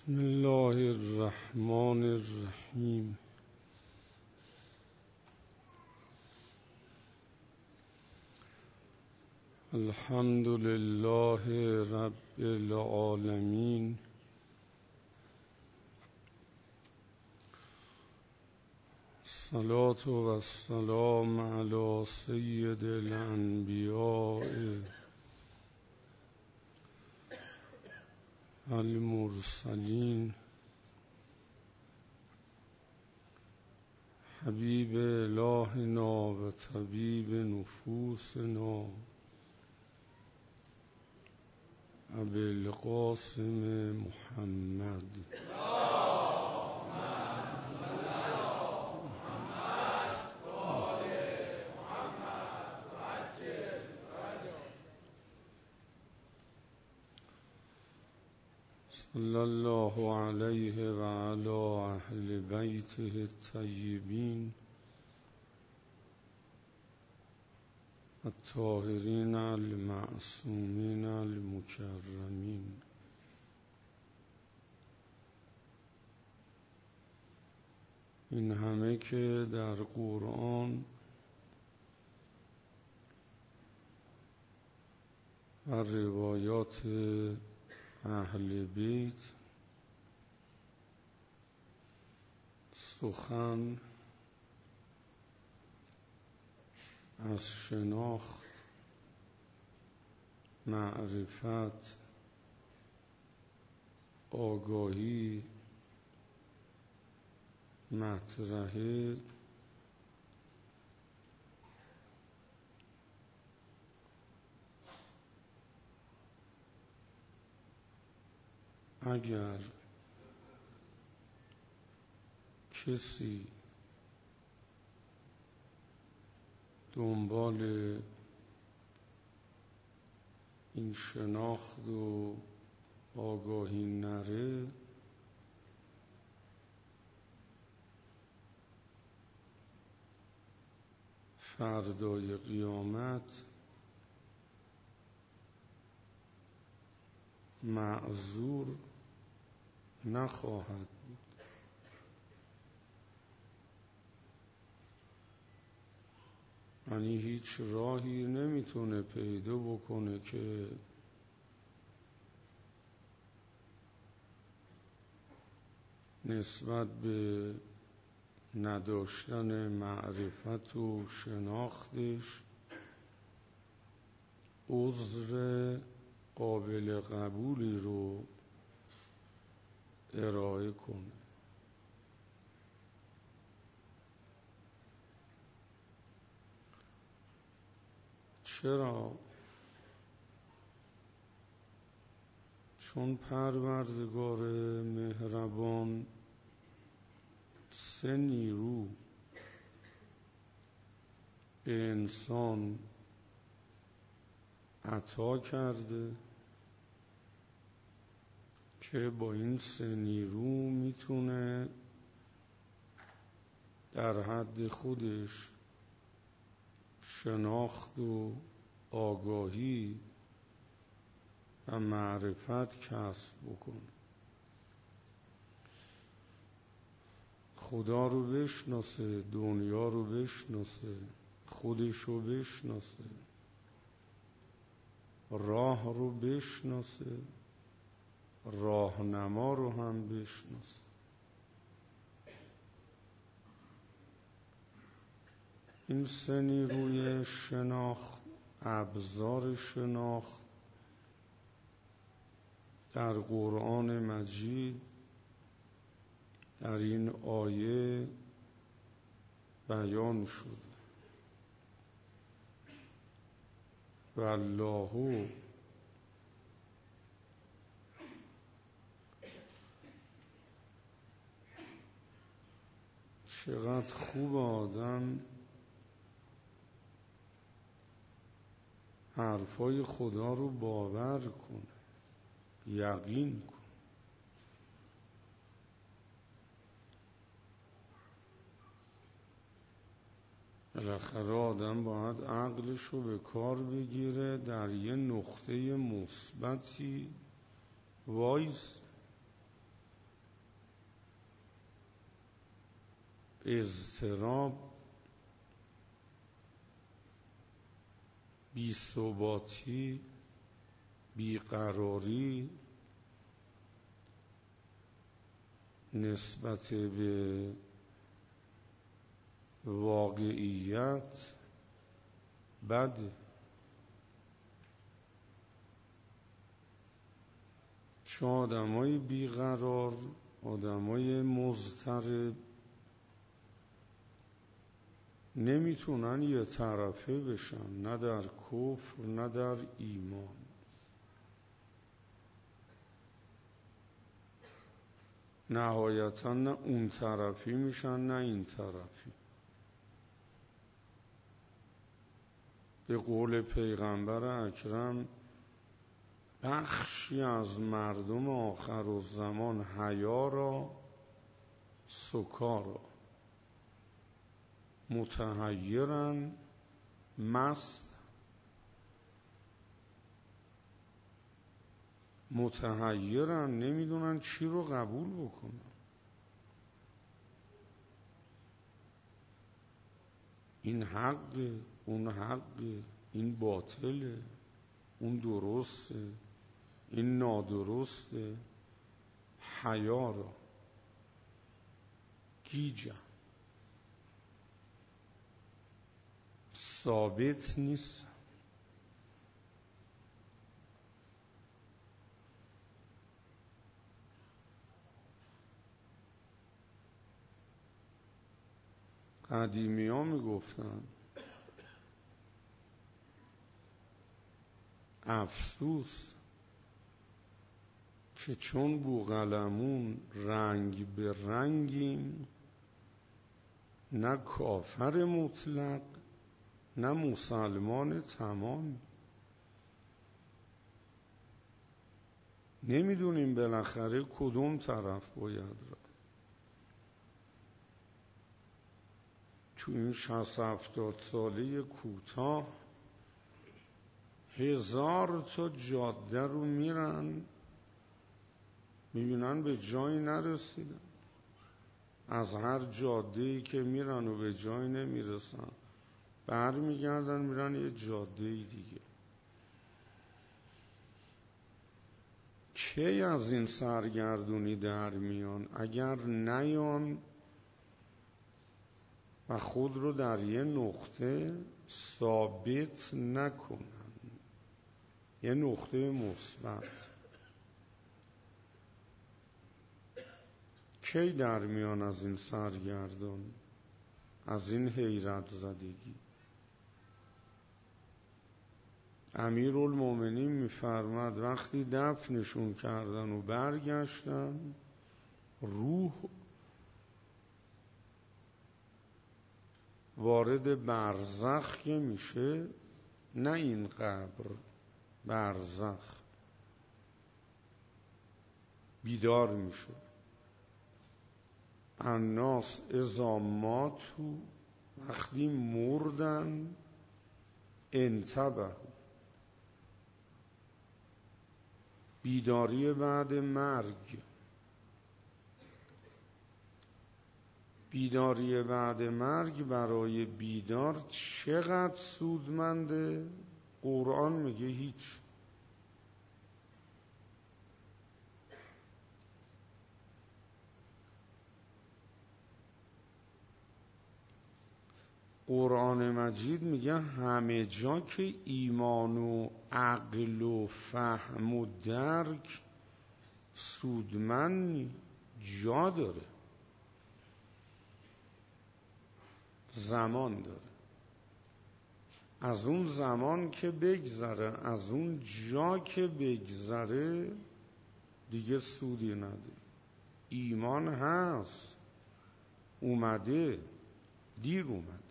بسم الله الرحمن الرحیم. الحمد لله رب العالمین، الصلاة و السلام علی سید الانبیاء المرسلین حبیب الهنا و طبیب نفوسنا ابی القاسم محمد. صلی الله علیه و علی اهل بیته الطیبین الطاهرین المعصومین المکرمین. این همه که در قرآن و روایات اهل بیت سخن از شناخت، معرفت، آگاهی مطرحه، اگر کسی دنبال این شناخت و آگاهی نره، فردای قیامت معذور نخواهد بود. یعنی هیچ راهی نمیتونه پیدا بکنه که نسبت به نداشتن معرفت و شناختش عذر قابل قبولی رو ارائه کنه. چرا؟ چون پروردگار مهربان سه نیرو به انسان عطا کرده که با این سه نیرو میتونه در حد خودش شناخت و آگاهی و معرفت کسب بکنه. خدا رو بشناسه، دنیا رو بشناسه، خودش رو بشناسه، راه رو بشناسه، راهنما رو هم بشناسه. این سه نیروی شناخت، ابزار شناخت در قرآن مجید در این آیه بیان شد. والله چقدر خوب آدم حرفای خدا رو باور کنه، یقین کنه. بالاخره آدم باید عقلش رو به کار بگیره، در یه نقطه مثبتی وایس. اضطراب، بی‌ثباتی، بیقراری نسبت به واقعیت بده. چون آدمای بیقرار، آدمای مضطرب نمیتونن یه طرفه بشن، نه در کفر نه در ایمان. نهایتا نه اون طرفی میشن نه این طرفی. به قول پیغمبر اکرم بخشی از مردم آخرالزمان حیا را سکارا، متحیرن، مست، متحیرن، نمیدونن چی رو قبول بکنن. این حقه، اون حقه، این باطله، اون درسته، این نادرسته. حیا را گیجن، ثابت نیست. قدیمی ها میگفتن افسوس که چون بوقلمون رنگ به رنگیم، نه کافر مطلق نه مسلمان تمام. نمیدونیم بالاخره کدوم طرف باید را. تو این 60-70 ساله کوتاه 1000 تا جاده رو میرن، میبینن به جایی نرسیدن. از هر جاده‌ای که میرن و به جایی نمیرسن، برمیگردن میرن یه جاده دیگه. کی از این سرگردونی در میان؟ اگر نیان و خود رو در یه نقطه ثابت نکنن، یه نقطه مثبت، کی در میان از این سرگردون، از این حیرت زدگی؟ امیرالمومنین میفرماد وقتی دفنشون کردن و برگشتن، روح وارد برزخ که میشه، نه این قبر، برزخ، بیدار میشه. الناس اذا ماتوا، وقتی مردن، انتبهوا، بیداری بعد مرگ. بیداری بعد مرگ برای بیدار چقدر سودمنده؟ قرآن میگه هیچ. قرآن مجید میگه همه جا که ایمان و عقل و فهم و درک سودمند جا داره، زمان داره. از اون زمان که بگذره، از اون جا که بگذره، دیگه سودی نده. ایمان هست، اومده، دیر اومد.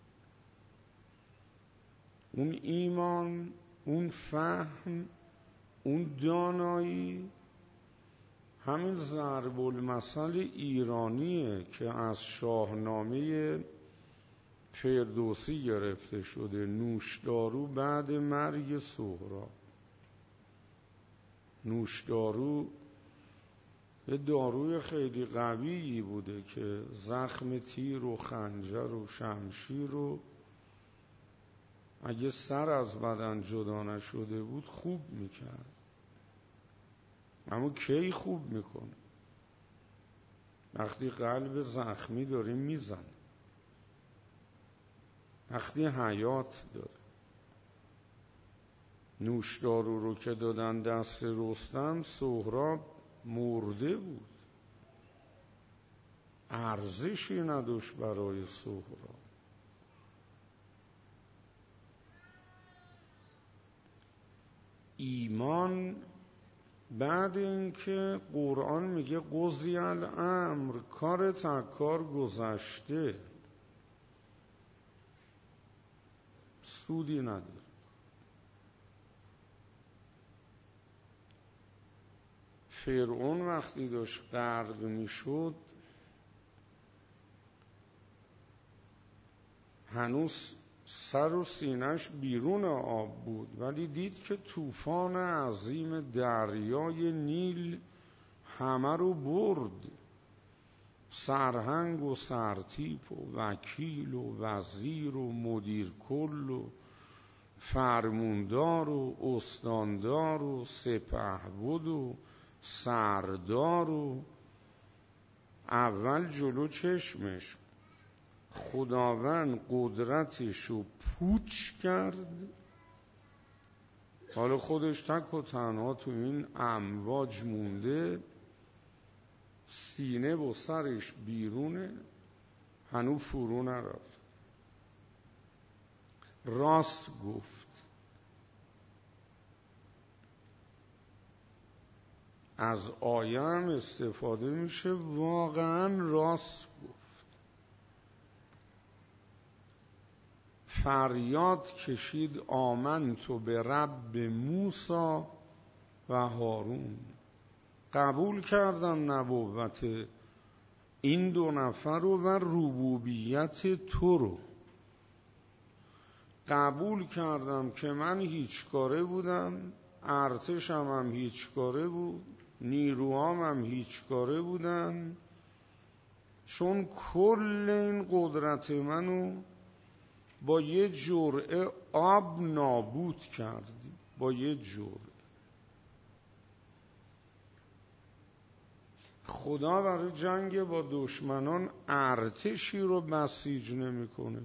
اون ایمان، اون فهم، اون دانایی، همین ضرب المثل ایرانیه که از شاهنامه فردوسی گرفته شده. نوشدارو بعد مرگ سهراب. نوشدارو یه داروی خیلی قویی بوده که زخم تیر و خنجر و شمشیر رو اگه سر از بدن جدا نشده بود خوب میکرد. اما کی خوب میکنه؟ وقتی قلب زخمی داره میزن، وقتی حیات داره. نوشدارو رو که دادن دست رستم، سهراب مرده بود، ارزشی نداشت برای سهراب. ایمان بعد اینکه قرآن میگه قضی الامر، کار تکار گذشته، سودی نداره. فرعون وقتی داشت غرق میشد هنوز سر و سینه‌اش بیرون آب بود، ولی دید که طوفان عظیم دریای نیل همه رو برد. سرهنگ و سرتیپ و وکیل و وزیر و مدیر کل و فرموندار و استاندار و سپهبد و سردار و اول جلو چشمش خداوند قدرتشو پوچ کرد. حالا خودش تک و تنها تو این امواج مونده، سینه و سرش بیرونه، هنوز فرو نرفت. راست گفت. از آیه هم استفاده میشه، واقعا راست گفت. فریاد کشید آمنتو به رب موسی و هارون. قبول کردم نبوت این دو نفر رو و ربوبیت تو رو. قبول کردم که من هیچ کاره بودم، ارتشم هم هیچ کاره بود، نیروهام هم هیچ کاره بودن، چون کل این قدرت منو با یه جرعه آب نابود کردی. با یه جرعه. خدا برای جنگ با دشمنان ارتشی رو بسیج نمیکنه.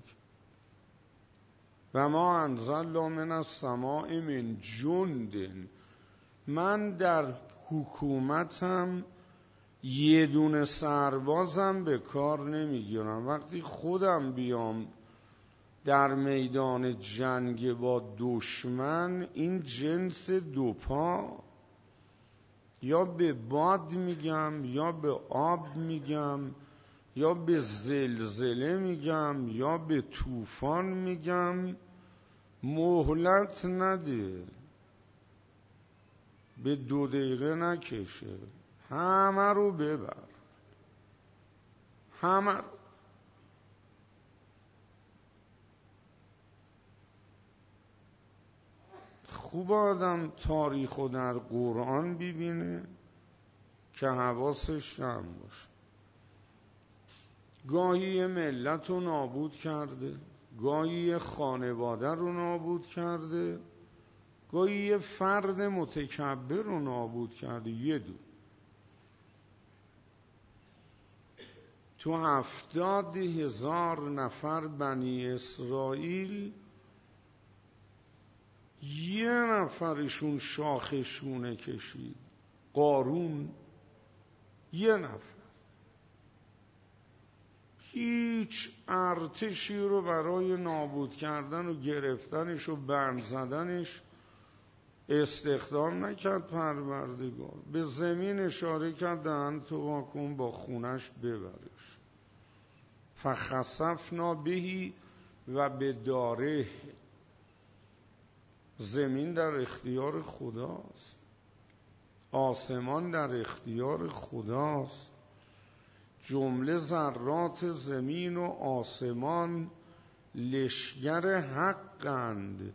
و ما انزلنا من السماء من جند. من در حکومتم یه دونه سربازم به کار نمیگیرم. وقتی خودم بیام در میدان جنگ با دشمن، این جنس دوپا یا به باد میگم یا به آب میگم یا به زلزله میگم یا به طوفان میگم، مهلت نده، به 2 دقیقه نکشه، همه رو ببر، همه رو. خوب آدم تاریخو در قرآن ببینه که حواسش جمع باشه. گاهی ملت رو نابود کرده، گاهی خانواده رو نابود کرده، گاهی یه فرد متکبر رو نابود کرده. یه دو تو 70,000 نفر بنی اسرائیل یه نفرشون شاخشونه کشید، قارون. یه نفر هیچ ارتشی رو برای نابود کردن و گرفتنش و بند زدنش استخدام نکرد پروردگار. به زمین اشاره کرد دهن تو واکن، با خونش ببرش. فخسفنا بهی و به داره. زمین در اختیار خداست، آسمان در اختیار خداست. جمله ذرات زمین و آسمان لشگر حقند،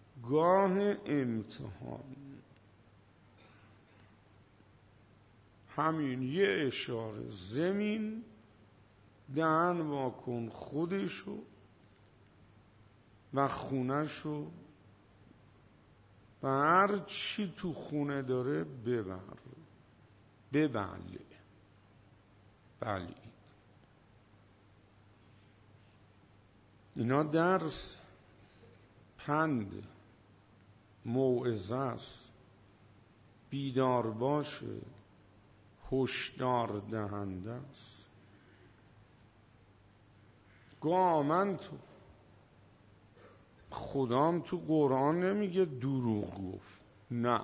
گاه امتحان. همین یه اشاره، زمین دهن واکن خودشو و خونهشو و هر چی تو خونه داره ببلعید. اینا درس، پند، موعظه است، بیدار باشه، هشدار دهنده است. آمن تو خدام تو قرآن نمیگه دروغ گفت، نه،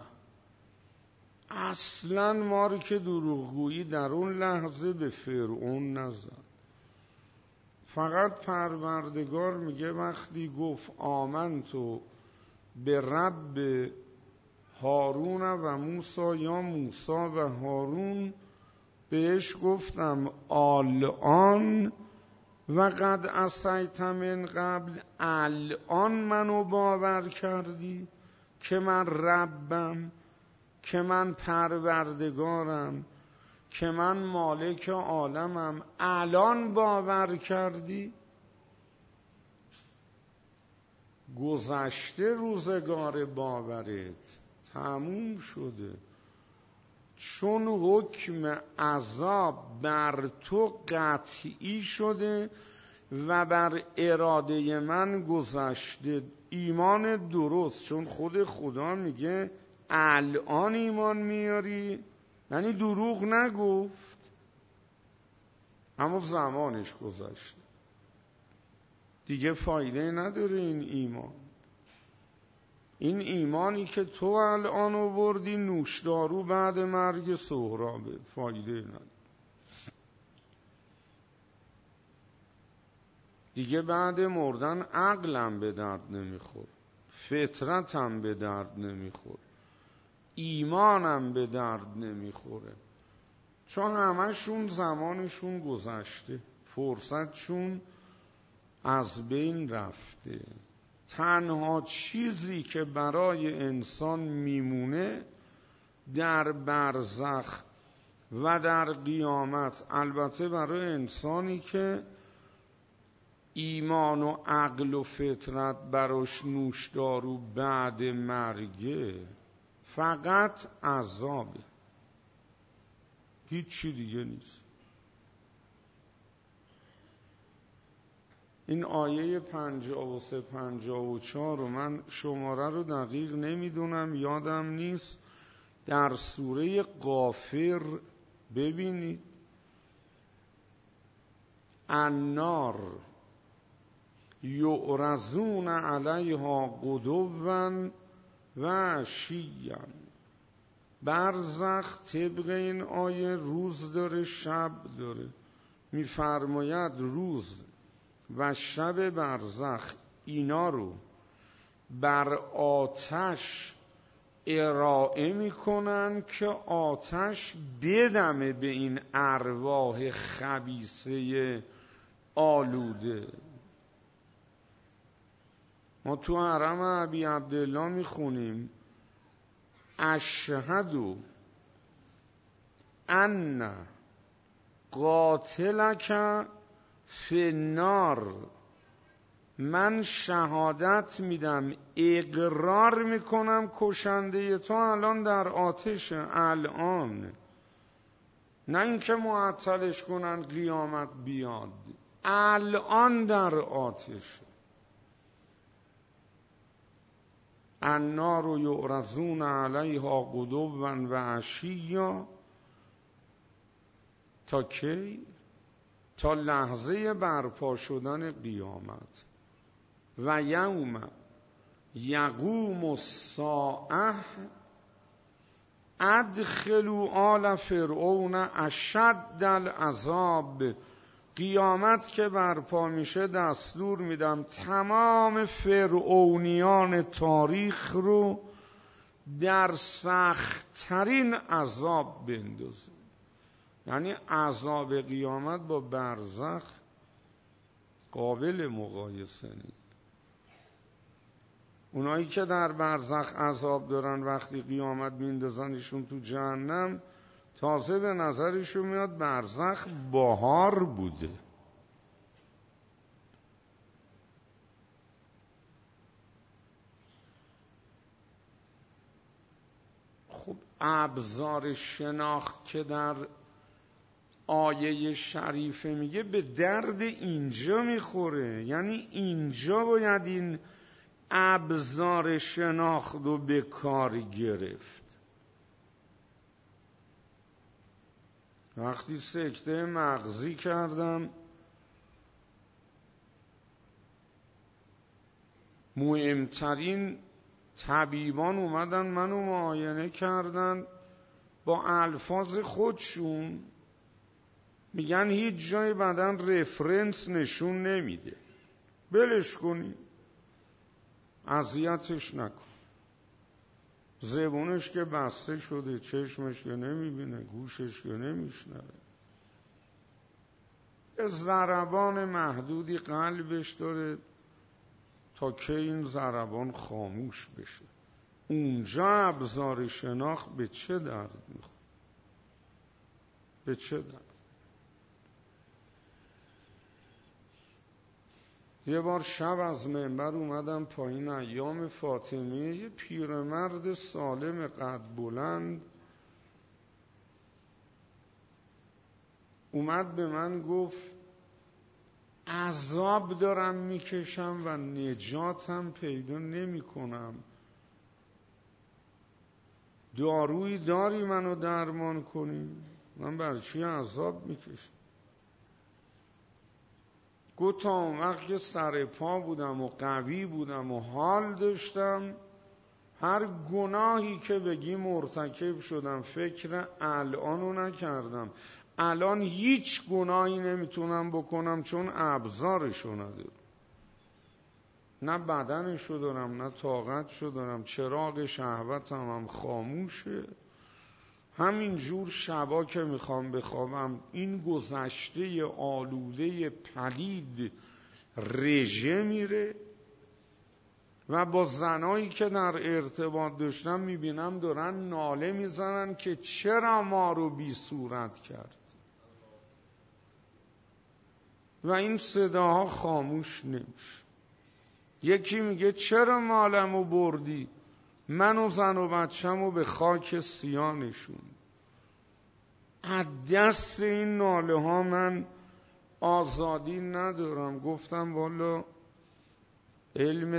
اصلا ما رو که دروغگویی در اون لحظه به فرعون نزد. فقط پروردگار میگه وقتی گفت آمنتو به رب هارون و موسی، یا موسی و هارون، بهش گفتم الان و قد عصیت من قبل، الان منو باور کردی که من ربم، که من پروردگارم، که من مالک عالمم، الان باور کردی؟ گذشته روزگار باورت، تموم شده، چون حکم عذاب بر تو قطعی شده و بر اراده من گذشته. ایمان درست، چون خود خدا میگه الان ایمان میاری، یعنی دروغ نگفت، اما زمانش گذشته، دیگه فایده نداره این ایمانی که تو الان آوردی نوشدارو بعد مرگ سهرابه، فایده نداره دیگه. بعد مردن عقلم به درد نمیخور، فطرتم به درد نمیخور، ایمانم به درد نمیخوره، چون همشون زمانشون گذشته، فرصتشون از بین رفته. تنها چیزی که برای انسان میمونه در برزخ و در قیامت، البته برای انسانی که ایمان و عقل و فطرت براش نوشدارو بعد مرگه، فقط عذابه، هیچ چی دیگه نیست. این آیه 53 54 رو من شماره رو دقیق نمیدونم، یادم نیست، در سوره غافر ببینید، النار یعرضون علیها غدوا و عشیا. برزخ طبق این آیه روز داره شب داره، میفرماید روز و شب برزخ اینا رو بر آتش ارائه میکنن که آتش بدمه به این ارواح خبیثه آلوده. ما تو حرم ابی عبدالله میخونیم اشهد ان قاتلک فی النار، من شهادت میدم، اقرار میکنم کشنده تو الان در آتش، الان، نه اینکه معطلش کنن قیامت بیاد، الان در آتش. النار یعرضون علیها غدوا و عشیا، تا کی؟ تا لحظه برپا شدن قیامت. و یوم یقوم الساعه ادخلوا آل فرعون اشد العذاب. قیامت که برپا میشه دستور میدم تمام فرعونیان تاریخ رو در سخت‌ترین عذاب بندازه. یعنی عذاب قیامت با برزخ قابل مقایسه نیست. اونایی که در برزخ عذاب دارن وقتی قیامت میندازنشون تو جهنم، تازه به نظرشون میاد برزخ بهار بوده. خب ابزار شناخت که در آیه شریفه میگه به درد اینجا میخوره، یعنی اینجا باید این ابزار شناخت رو به کار گرفت. وقتی سکته مغزی کردم، مهمترین طبیبان اومدن منو معاینه کردن، با الفاظ خودشون میگن هیچ جای بدن رفرنس نشون نمیده، بلش کنی، اذیتش نکن. زبونش که بسته شده، چشمش که نمیبینه، گوشش که نمیشنوه، یه ضربان محدودی قلبش داره تا که این ضربان خاموش بشه. اونجا ابزار شناخت به چه درد میخوره؟ به چه درد؟ یه بار شب از منبر اومدم پایین، ایام فاطمه، یه پیرمرد سالم قد بلند اومد به من گفت عذاب دارم میکشم و نجاتم پیدا نمی کنم، دارویی داری منو درمان کنی؟ من برای چی عذاب میکشم؟ گفت تا اون وقت که سر پا بودم و قوی بودم و حال داشتم، هر گناهی که بگی مرتکب شدم، فکر الانو نکردم. الان هیچ گناهی نمیتونم بکنم چون ابزارشو ندارم، نه بدنشو دارم نه طاقتشو دارم، چراغ شهوتم هم خاموشه. همین جور شبا که میخوام بخوابم، این گذشته آلوده پلید رژه میره و با زنایی که در ارتباط داشتم میبینم دارن ناله میزنن که چرا ما رو بی صورت کرد و این صداها خاموش نمیشه. یکی میگه چرا مالمو بردی؟ من و زن و بچه‌مو به خاک سیاه نشون. از دست این ناله ها من آزادی ندارم. گفتم والا علم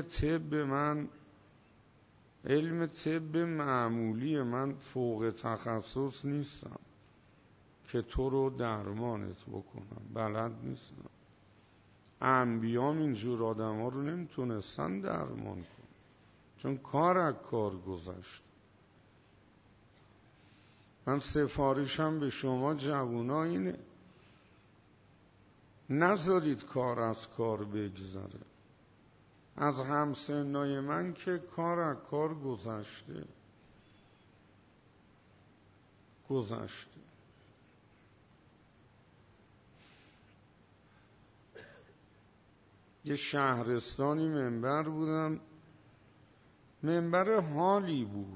طب معمولی، من فوق تخصص نیستم که تو رو درمانت بکنم، بلد نیستم. انبیام اینجور آدم ها رو نمیتونستن درمان کن چون کار از کار گذشت. من سفارشم به شما جوونا اینه، نذارید کار از کار بگذره. از همسنای من که کار از کار گذشته. یه شهرستانی منبر بودم، منبر حالی بود.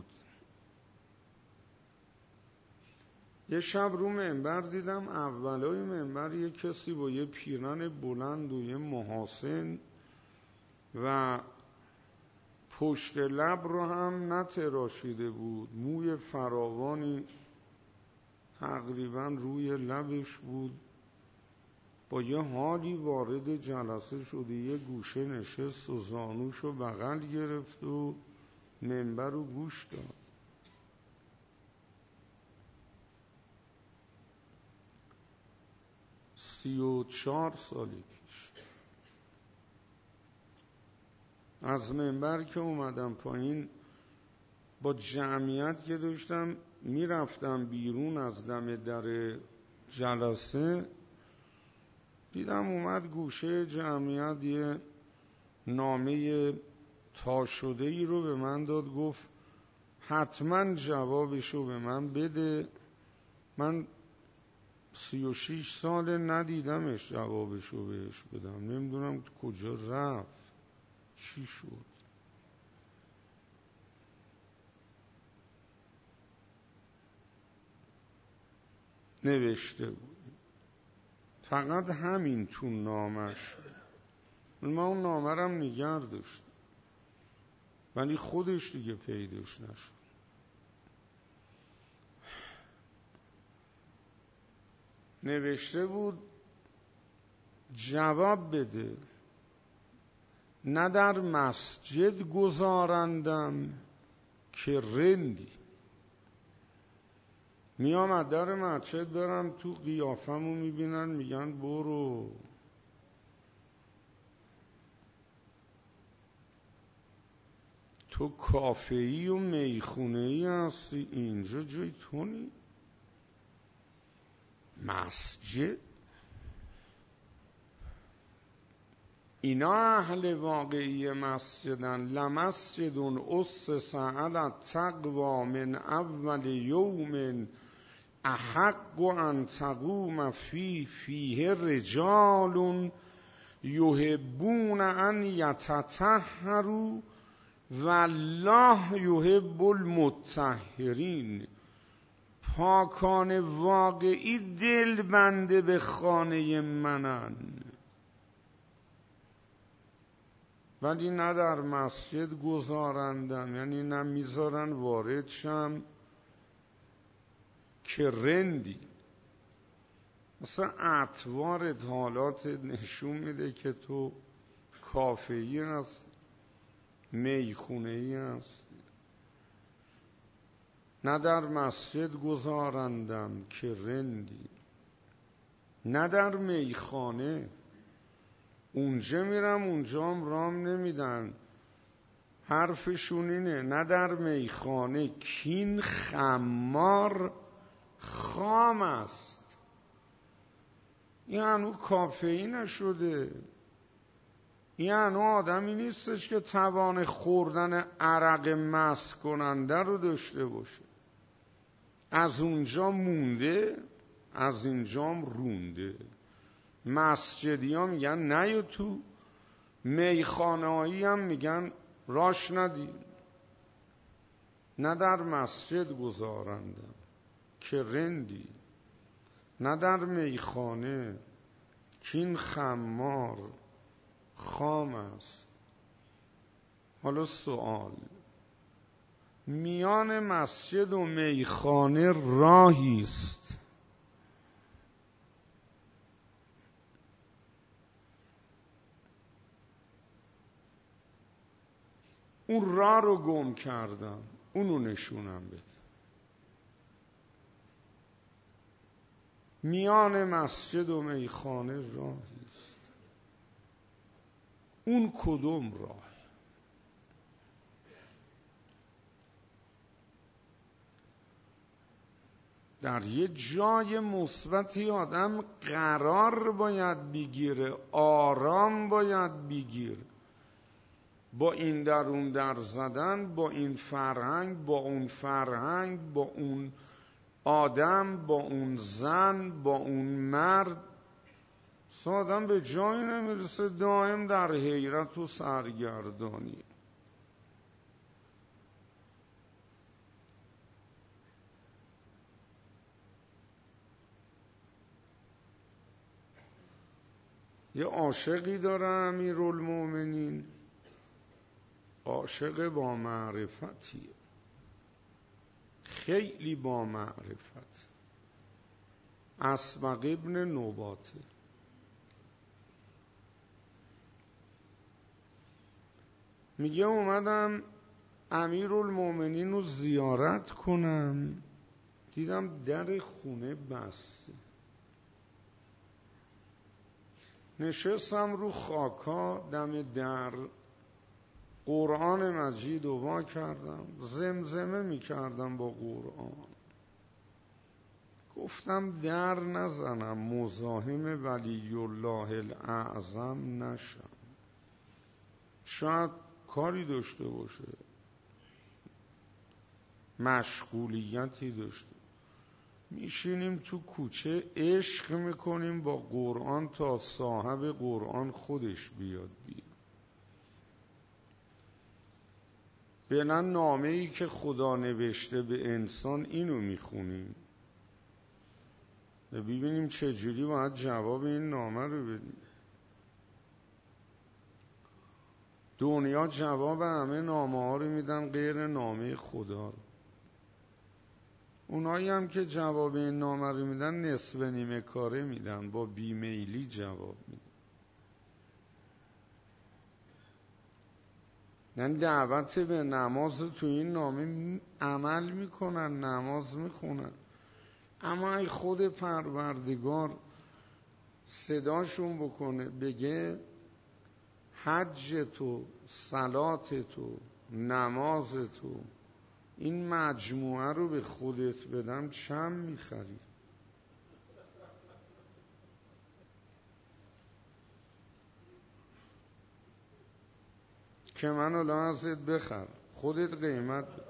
یه شب رو منبر دیدم اولای منبر یه کسی با یه پیرن بلند و یه محاسن و پشت لب رو هم نتراشیده بود، موی فراوانی تقریبا روی لبش بود، با یه حالی وارد جلسه شده، یه گوشه نشست و زانوشو بغل گرفت و منبر رو گوش داد. 34 سال پیش از منبر که اومدم پایین، با جمعیت که داشتم میرفتم بیرون از دم در جلسه، دیدم اومد گوشه جمعیت یه نامه تا شده ای رو به من داد، گفت حتما جوابشو به من بده. من 36 سال ندیدمش جوابشو بهش بدم، نمیدونم کجا رفت، چی شد. نوشته بود. فقط همین تو نامش بود. من اون نامه رم نگه داشتم، ولی خودش دیگه پیداش نشد. نوشته بود جواب بده، نه در مسجد گذارندم که رندی. میام از در مسجد برم تو قیافمو میبینن میگن برو. تو کافه‌ای و میخونه‌ای هستی، اینجا جای تو نی. مسجد اینا اهل واقعی مسجدن. لمسجد اسس علی التقوی من اول یوم احق ان تقوم فیه رجال یحبون ان یتطهروا والله یحب المطهرین. پاکان واقعی دل بنده به خانه منن، ولی نه در مسجد گذارندم، یعنی نه میذارن وارد شم که رندی. مثلا اطوارت، حالاتت نشون میده که تو کافه‌ای هست، میخونه‌ای هست. نه در مسجد گذارندم که رندی، نه در میخانه. اونجا میرم اونجا هم رام نمیدن. حرفشون اینه نه در میخانه کین خمار خام است. این هنو کافه‌ای نشده. این هنو آدمی نیستش که توان خوردن عرق مست کننده رو داشته باشه. از اونجا مونده، از اینجام رونده. مسجدی ها میگن نه تو، میخانه‌ای هم میگن راش ندی. نه در مسجد گذارندم که رندی، نه در میخانه کین خمار خام است. حالا سوال، میان مسجد و میخانه راهی است. اون راه رو گم کردم، اونو نشونم بده. میان مسجد و میخانه راهی است. اون کدوم راه؟ در یه جای مثبتی آدم قرار باید بگیره، آرام باید بگیره. با این در اون در زدن، با این فرهنگ، با اون فرهنگ، با اون آدم، با اون زن، با اون مرد، آدم به جایی نمیرسه، دائم در حیرت و سرگردانی. یه عاشقی داره امیرالمومنین، عاشق با معرفتیه، خیلی با معرفت. اسبق ابن نباته. میگه اومدم امیرالمومنین رو زیارت کنم، دیدم در خونه بسته. نشستم رو خاکا دم در، قرآن مجید رو وا کردم، زمزمه می کردم با قرآن. گفتم در نزنم، مزاحم ولی الله الاعظم نشم. شاید کاری داشته باشه، مشغولیتی داشته. میشینیم تو کوچه عشق میکنیم با قرآن تا صاحب قرآن خودش بیاد. بلن نامه ای که خدا نوشته به انسان اینو میخونیم. ببینیم چجوری باید جواب این نامه رو بدیم. دنیا جواب همه نامه ها رو میدن غیر نامه خدا رو. اونایی هم که جواب این نامه رو میدن نصف نیمه کاره میدن، با بیمیلی جواب میدن. یعنی دعوت به نماز تو این نامه عمل میکنن، نماز میخونن، اما ای خود پروردگار صداشون بکنه بگه حج تو، صلات تو، نماز تو، این مجموعه رو به خودت بدم چند میخری؟ که من الان ازت بخر، خودت قیمت بده.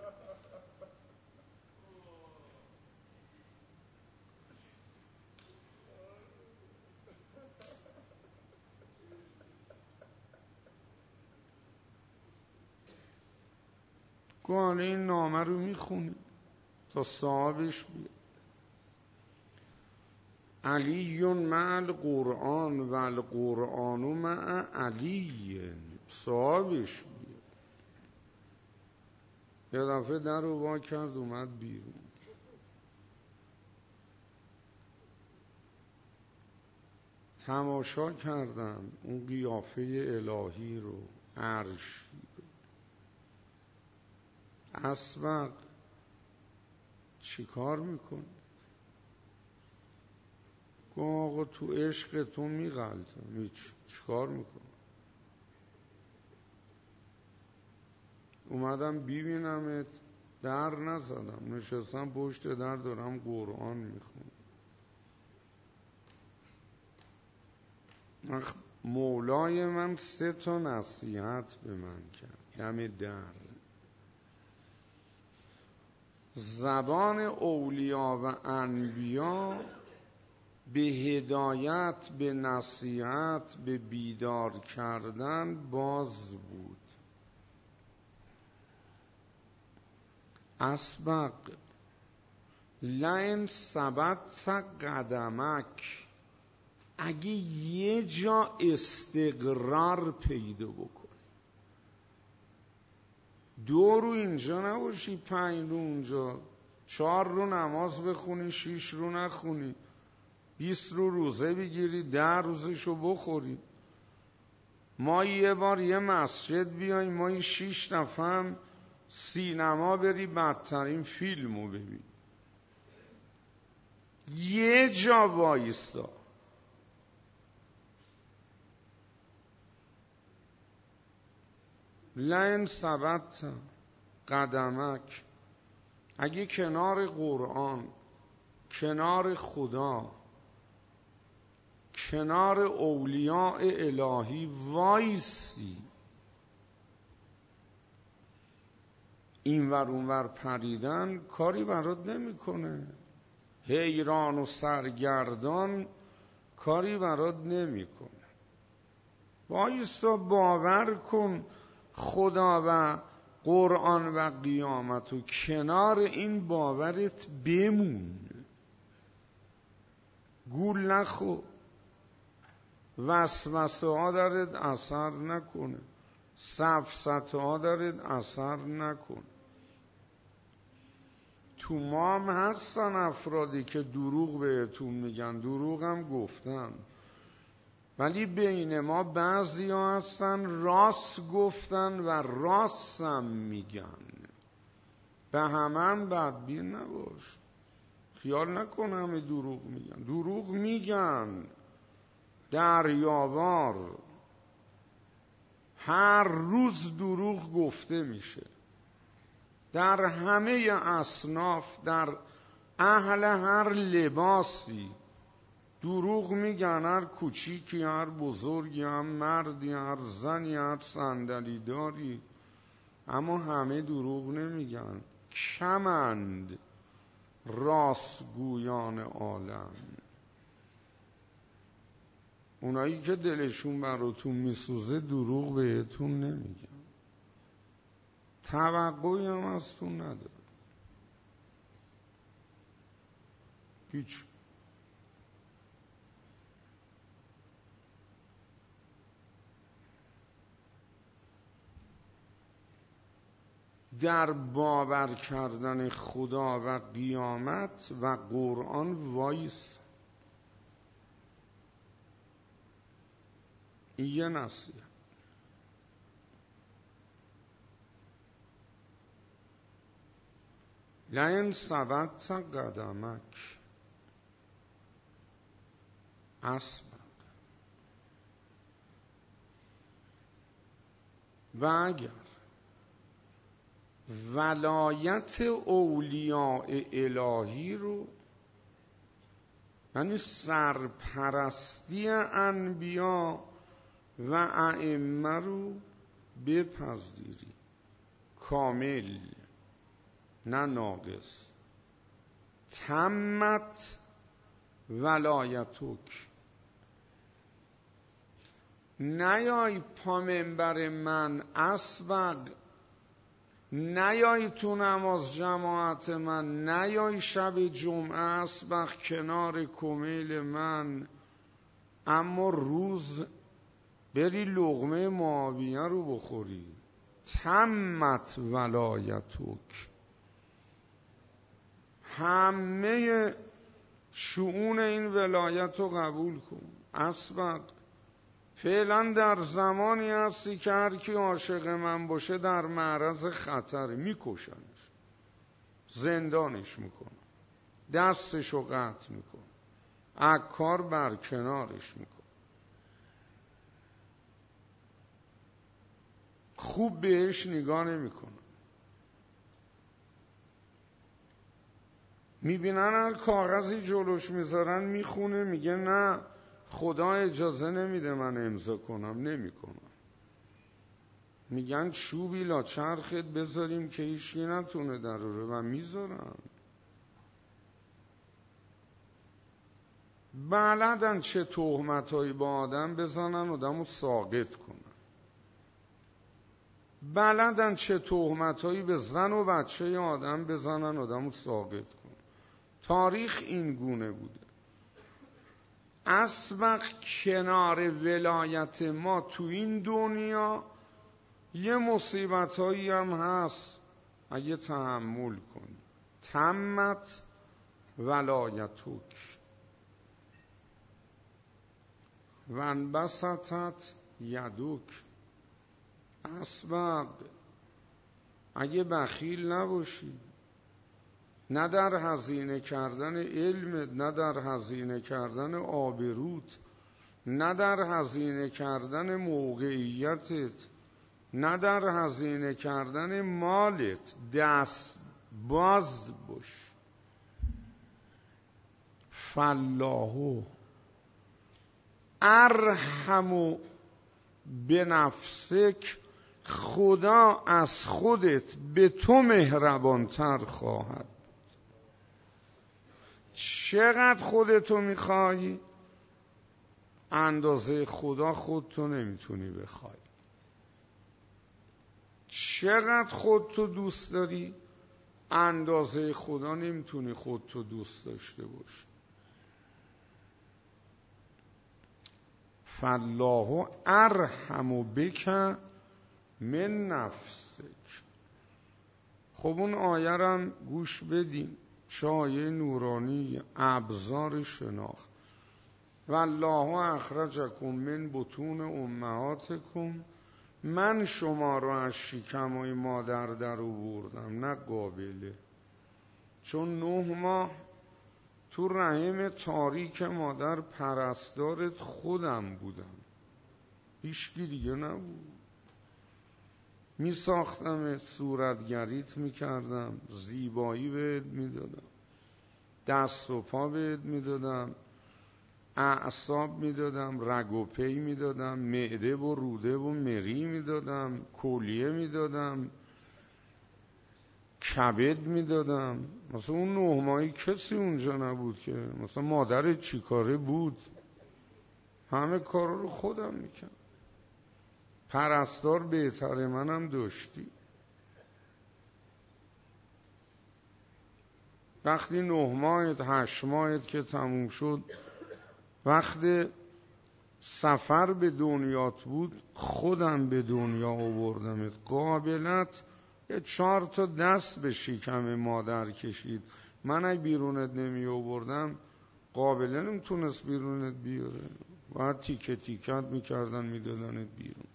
گوانه این نامه رو میخونی تا صاحبش بیاد. علی مع القرآن و القرآن مع علی، صاحبش بیاد. یه دفعه در رو وا کرد اومد بیرون. تماشا کردم اون قیافه الهی رو، عرش اسبق چی کار میکنه؟ آقا تو عشق تو میغلطم، چی کار میکنه؟ اومدم ببینمت، در نزدم، نشستم پشت در دارم قرآن میخونم. مولای من 3 نصیحت به من کرد دم در. زبان اولیا و انبیا به هدایت، به نصیحت، به بیدار کردن باز بود. اسبق لئن ثبت قدمک، اگه یه جا استقرار پیدا بکن، 2 رو اینجا نباشی، 5 رو اونجا، 4 رو نماز بخونی، 6 رو نخونی، 20 رو روزه بگیری، 10 روزشو بخوری. ما یه بار یه مسجد بیاییم، ما 6 نفر سینما بری بدترین فیلمو ببین. یه جا وایستا. لئن ثبت قدمک، اگه کنار قرآن، کنار خدا، کنار اولیاء الهی وایسی، این ور اون ور پریدن کاری برات نمیکنه، حیران و سرگردان کاری برات نمیکنه. وایسا، باور کن خدا و قرآن و قیامت و کنار این باورت بمون. گول نخو، وسوسه ها درت اثر نکنه، سفسطه ها درت اثر نکنه. تو ما هم هستن افرادی که دروغ بهتون میگن، دروغ هم گفتن، ولی بین ما بعضی ها هستن راست گفتن و راست هم میگن. به همه بدبین نباش، خیال نکن همه دروغ میگن. دروغ میگن دریاوار، هر روز دروغ گفته میشه، در همه اصناف، در اهل هر لباسی دروغ میگن، هر کوچیکی، هر بزرگی، هم مردی، هر زنی، هر صندلی داری، اما همه دروغ نمیگن. کمند راستگویان عالم، اونایی که دلشون براتون میسوزه دروغ بهتون نمیگن، توقعی هم ازتون نداره. هیچ در باور کردن خدا و قیامت و قرآن وایس. این یه نصیحت. لئن ثبت قدمک اسبق، و اگر ولایت اولیاء الهی رو، یعنی سرپرستی انبیا و ائمه رو بپذیری، کامل نه ناقص، تمت ولایتک، نیای پا منبر من اسبق، نیای تو نماز جماعت من، نیای شب جمعه اسبق کنار کمیل من، اما روز بری لقمه معاویه رو بخوری. تمت ولایتک، همه شؤون این ولایت رو قبول کن. اسبق، فعلا در زمانی هستی که هر کی عاشق من باشه در معرض خطر، میکشنش، زندانش میکنن، دستشو قطع میکن، عکار برکنارش میکن، خوب بهش نگاه نمیکنن. میبینن هر کاغذی جلوش میذارن میخونه، میگه نه خدا اجازه نمیده من امضا کنم، نمیکنم. میگن چوبی لا چرخت بذاریم که هیچکی نتونه دراره، و میذارن. بلدن چه تهمتایی با آدم بزنن آدمو ساقط کنن، بلدن چه تهمتایی به زن و بچه آدم بزنن آدمو ساقط کنن. تاریخ این گونه بوده. اسبق کنار ولایت ما تو این دنیا یه مصیبت هایی هم هست، اگه تحمل کنی. تمت ولایتک و انبسطت یدک. اسبق، اگه بخیل نباشی، نه در هزینه کردن علمت، نه در هزینه کردن آبروت، نه در هزینه کردن موقعیتت، نه در هزینه کردن مالت، دست باز باش. فالله ارحم بنفسک، خدا از خودت به تو مهربانتر خواهد. چقدر خودتو میخوای اندازه خدا خودتو نمیتونی بخوای. چقدر خودتو دوست داری اندازه خدا نمیتونی خودتو دوست داشته باشی. فالله ارحم بک من نفسک. خب اون آیه رو گوش بدیم، آیه نورانی ابزار شناخت. والله اخرجکم من بطون امهاتکم، من شما رو از شکمای مادر در آوردم، نه قابله. چون 9 ماه تو رحم تاریک مادر پرستارت خودم بودم، هیچکی دیگه نبود. می ساختم، صورتگریت می کردم، زیبایی بهت می دادم، دست و پا بهت می دادم، اعصاب می دادم، رگ و پی می دادم، معده و روده و مری می دادم، کلیه می دادم، کبد می دادم. مثلا اون 9 ماهی کسی اونجا نبود که مثلا مادرت چی کاره بود، همه کارا رو خودم میکنم. پرستار بهتر منم داشتی. وقتی 9 ماهت 8 ماهت که تموم شد، وقتی سفر به دنیات بود، خودم به دنیا آوردمت. قابلت 4 تا دست به شکم مادر کشید. من اگه بیرونت نمی آوردم قابله نمیتونست بیرونت بیاره، باید تیکه تیکت میکردن میدادنت بیرون.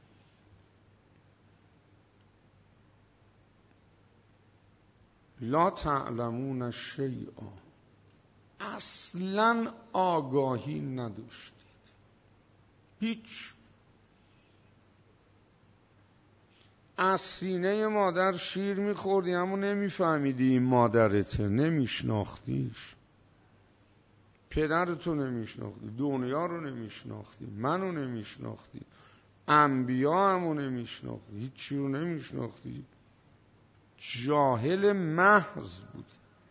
لا تعلمون شیئا، اصلا آگاهی نداشتید، هیچ. از سینه مادر شیر میخوردی اما نمیفهمیدی این مادرته، نمیشناختیش، پدرتو نمیشناختی، دنیا رو نمیشناختی، منو نمیشناختی، انبیا همو نمیشناختی، هیچی رو نمیشناختی، جاهل محض بود.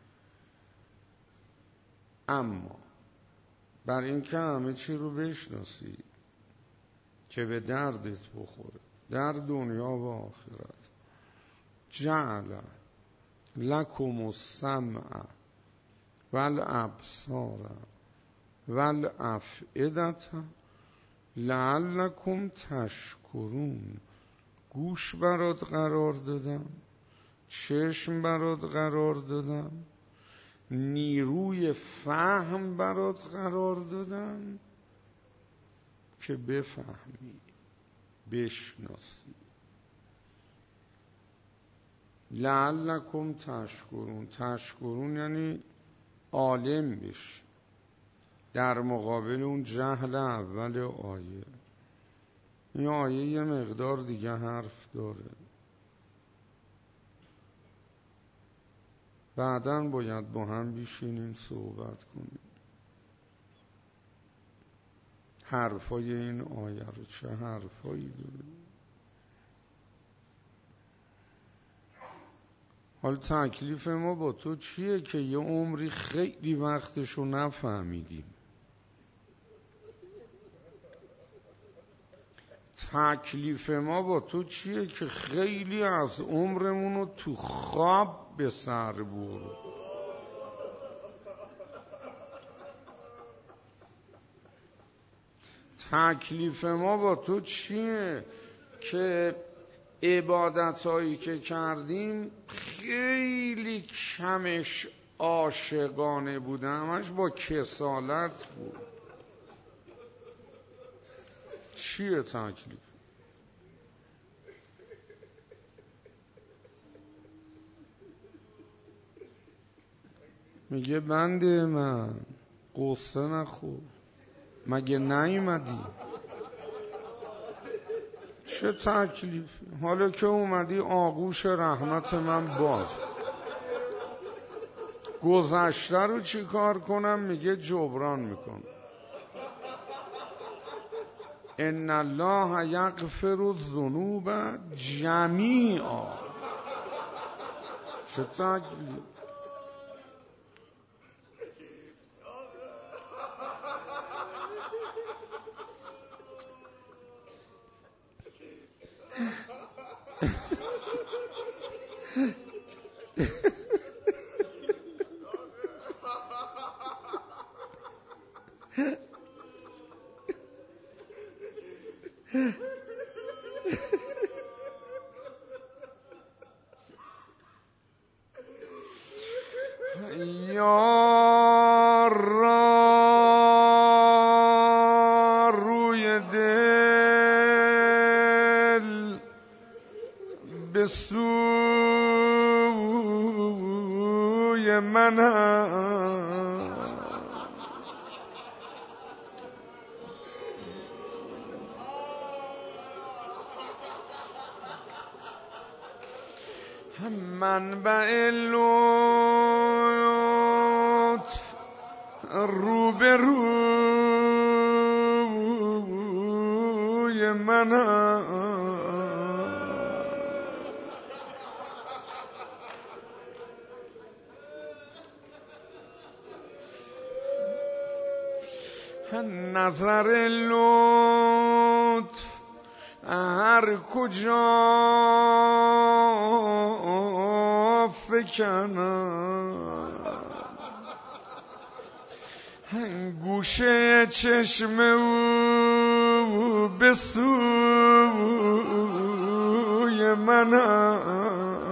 اما بر این که همه چی رو بشناسی که به دردت بخوره در دنیا و آخرت، جعل لکم السمع والابصار والافئدة لعلکم تشکرون. گوش برات قرار دادم، چشم برات قرار دادم، نیروی فهم برات قرار دادم که بفهمی، بشناسی. لعلکم تشکرون، تشکرون یعنی عالم بشی، در مقابل اون جهل اول آیه. این آیه یه مقدار دیگه حرف داره، بعداً باید با هم بشینیم صحبت کنیم حرفای این آیه رو، چه حرفایی داره. حال تکلیف ما با تو چیه که یه عمری خیلی وقتشو نفهمیدیم؟ تکلیف ما با تو چیه که خیلی از عمرمونو تو خواب به سر برد؟ تکلیف ما با تو چیه که عبادتایی که کردیم خیلی کمش عاشقانه بوده، همش با کسالت بود؟ چیه تکلیف؟ میگه بنده من قصه نخور، مگه نیومدی؟ چه تکلیف؟ حالا که اومدی آغوش رحمت من باز. گذشته رو چی کار کنم؟ میگه جبران میکنم. ان الله یغفر الذنوب جمیعا. چه تکلیف؟ یار را روی دل به سوی منم، منبع لطف رو به روی منم، نظر لطف هر کجا فکنم، گوشه چشم او به سوی منم،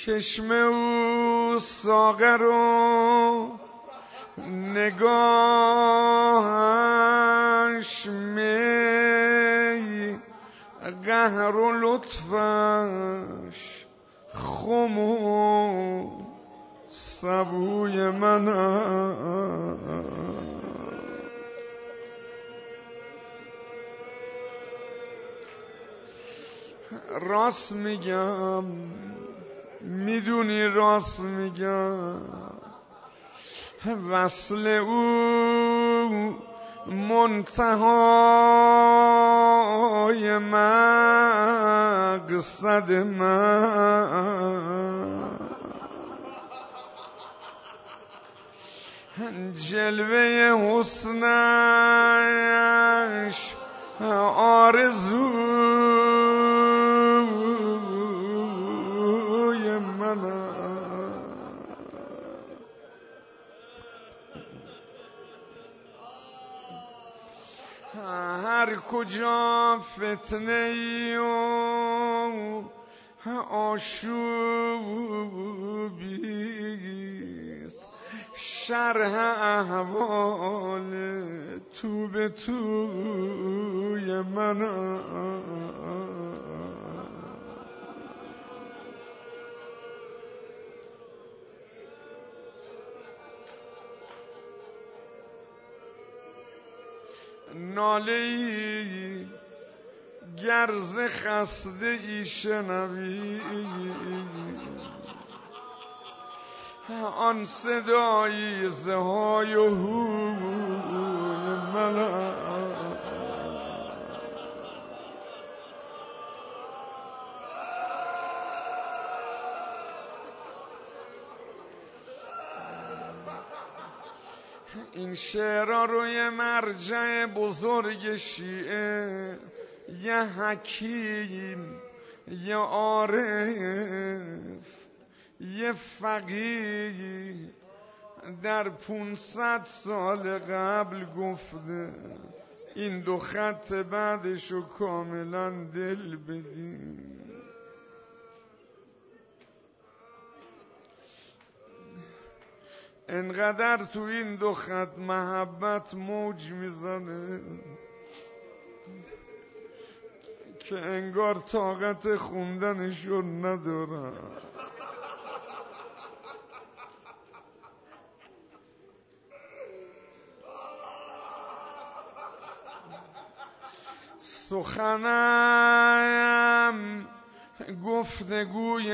چشم او ساغر و نگاهش می، قهر و لطفش خم و سبوی من. راست میگم، میدونی راست میگم، وصل او منتهای مقصد من، جلوه حسنش آرزوی من. هر کجا فتنه ای و آشوبیست، شرح احوال تو به توی من. ناله‌ای گرز خسته ای شنوی، آن صدایی زهای و هوی من. این شعرها روی مرجع بزرگ شیعه، یه حکیم، یه عارف، یه فقیه در 500 سال قبل گفته این دو خط بعدشو کاملا دل بدین. انقدر تو این دو خط محبت موج میزنه که انگار طاقت خوندنشو ندارم. سخنم گفتگوی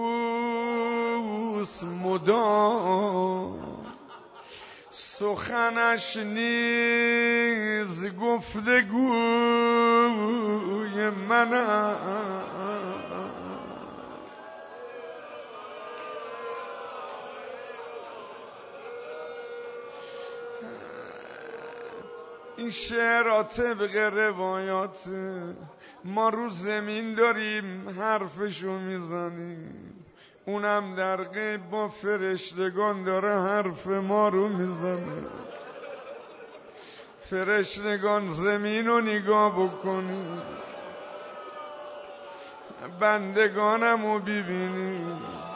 اوست مدام، سخنش نیز گفتگوی من. این شعرها طبق روایات ما رو زمین داریم حرفشو میزنیم، اونم در غیب با فرشتگان داره حرف ما رو میزنه. فرشتگان زمین رو نگاه بکنی، بندگانم رو ببینی،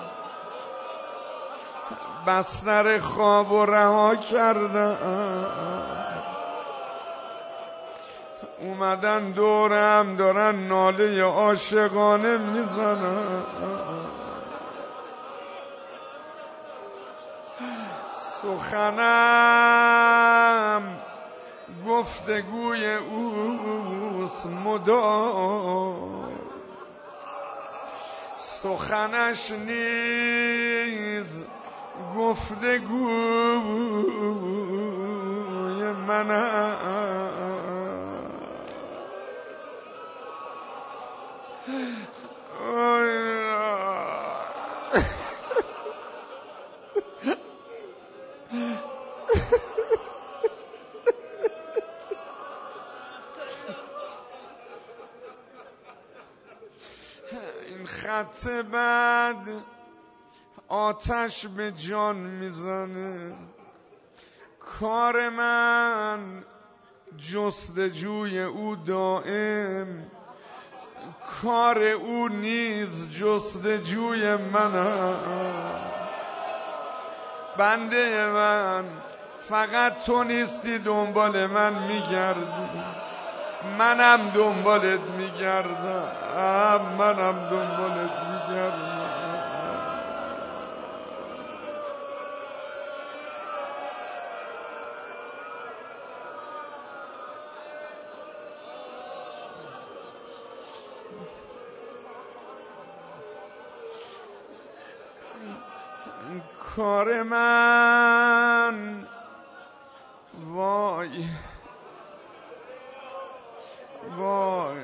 بستر خواب و رها کردن، اومدن دورم دارن ناله عاشقانه میزنن. سخنم گفتگوی اوست مدام، سخنش نیز گفتگوی من. این خط بعد آتش به جان میزنه، کار من جستجوی او دائم، کار او نیز جستجوی منم. بنده من فقط تو نیستی دنبال من میگردی، منم دنبالت میگردم، منم دنبالت میگردم. کار من وای وای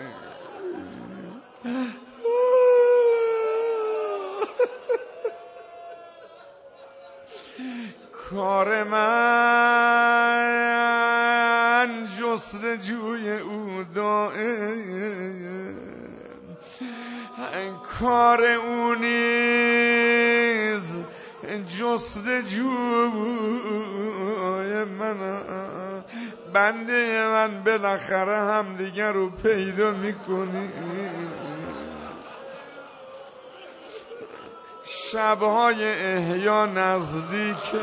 کار من جستجوی او دائم، کار او نیز جستجوی من. بنده من بالاخره هم دیگر رو پیدا میکنی. شبهای احیا نزدیکه،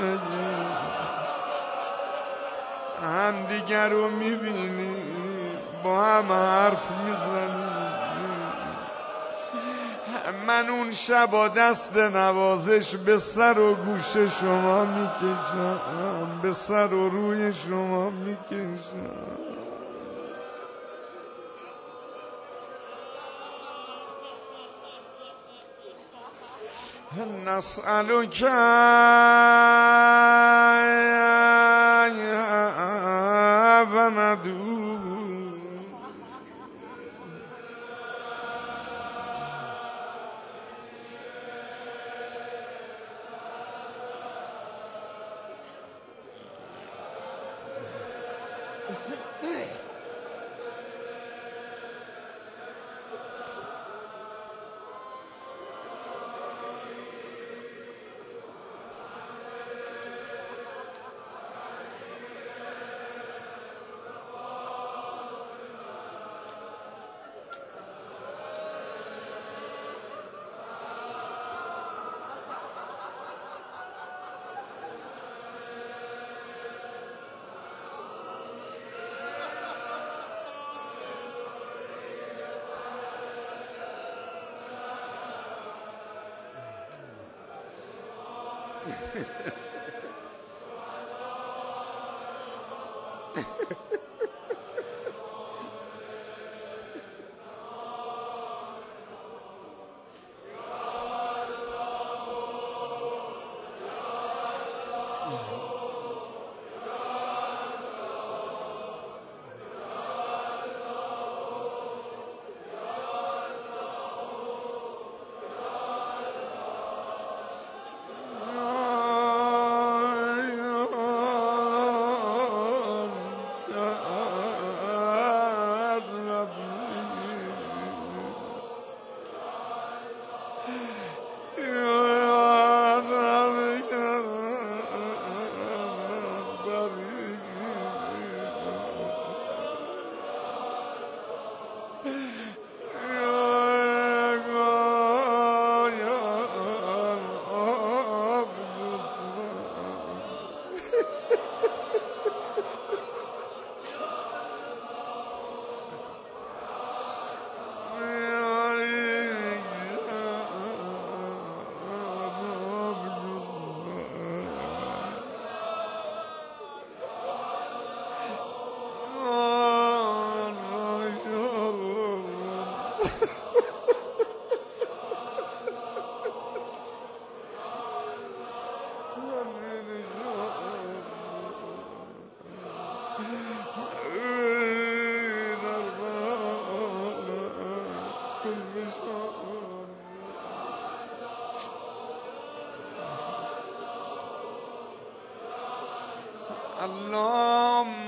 هم دیگر رو میبینی، با هم حرف میزنی. من اون شب دست نوازش به سر و گوش شما میکشم، به سر و روی شما میکشم. نسألك و ندعو اللهم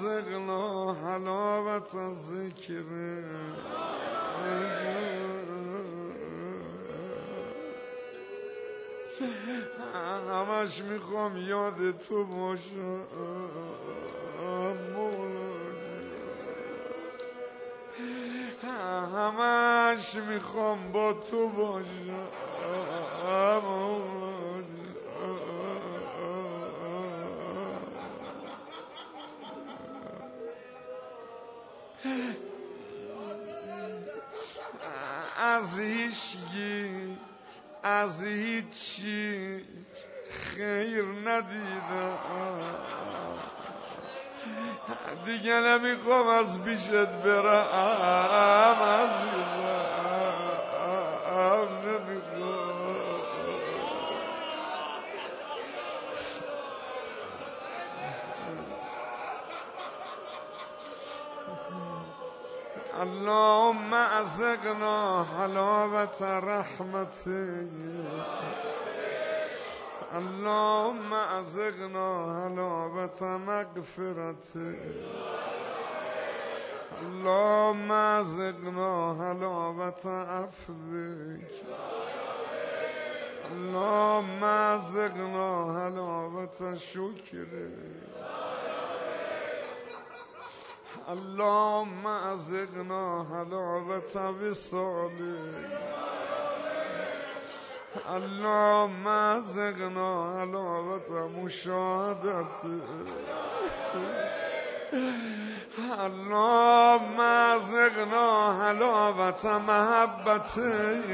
ازقنا حلاوت الذکر. همش میخوام یاد تو باشم مولا، همش میخوام با تو باشم. از هیچگی از هیچی خیر ندیدم، دیگه نمیخوام از پیشت برم عزیزم، نمیخوام. اللهم ازقنا حلاوة رحمتك، اللهم ازقنا حلاوة مغفرتك، اللهم ازقنا حلاوة عفوك، اللهم ازقنا حلاوة شکرك، اللهم ازقنا حلاوة وصالك، اللهم ازقنا حلاوة مشاهدتك، اللهم ازقنا حلاوة محبتك.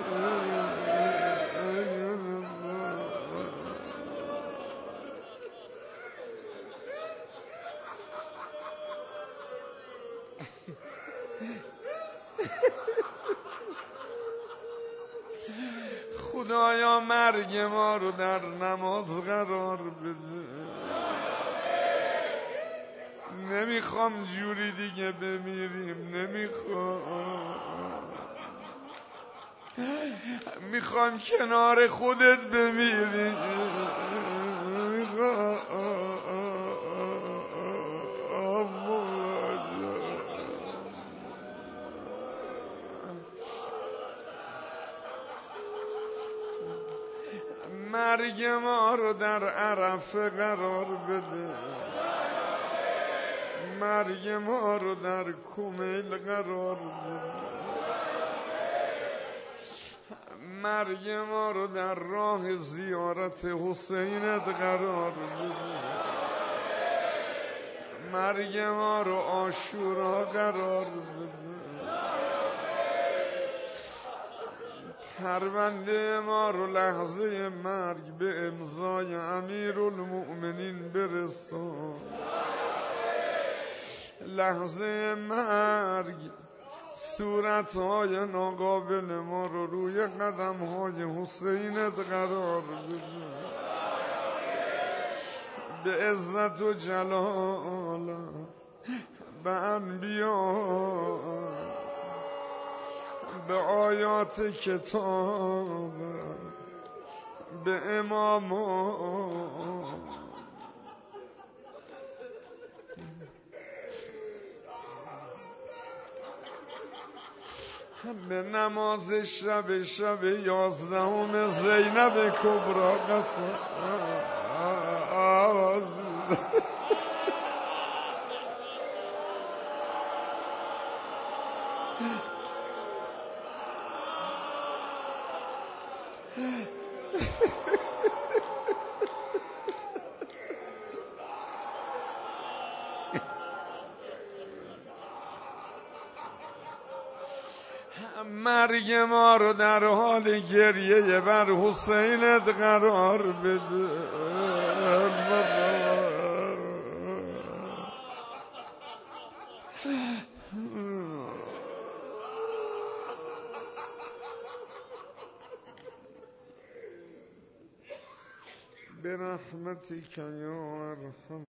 خدایا مرگ ما رو در نماز قرار بده، نمیخوام جوری دیگه بمیریم، میخوام کنار خودت بمیریم. مرگ ما رو در عرفه قرار بده، مرگ ما رو در کمیل قرار بده، مرگ ما رو در راه زیارت حسینت قرار بده، مرگ ما رو عاشورا قرار بده، پرونده ما رو لحظه مرگ به امضای امیرالمؤمنین برسان، لحظه مرگ صورتهای ناقابل ما رو روی قدمهای حسینت قرار بده، به عزت و جلالت، به انبیا، به آیات کتاب، به امامان، به نماز شب 11 زینب کبرا قسم. مرگ ما رو در حال گریه بر حسینت قرار بده، برحمتك یا ارحم